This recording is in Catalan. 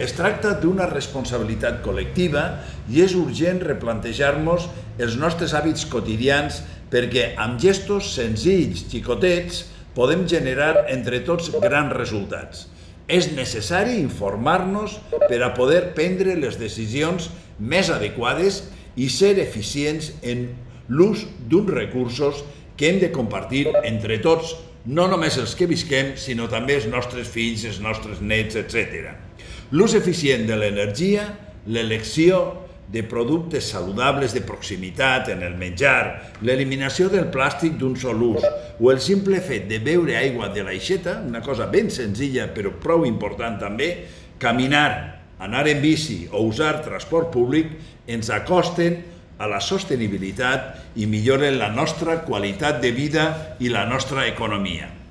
Es tracta d'una responsabilitat col·lectiva i és urgent replantejar-nos els nostres hàbits quotidians perquè amb gestos senzills, xicotets, podem generar entre tots grans resultats. És necessari informar-nos per a poder prendre les decisions més adequades i ser eficients en l'ús d'uns recursos que hem de compartir entre tots, no només els que visquem, sinó també els nostres fills, els nostres nets, etc. L'ús eficient de l'energia, l'elecció de productes saludables de proximitat en el menjar, l'eliminació del plàstic d'un sol ús o el simple fet de beure aigua de l'aixeta, una cosa ben senzilla però prou important també, caminar, anar en bici o usar transport públic ens acosten a la sostenibilitat i milloren la nostra qualitat de vida i la nostra economia.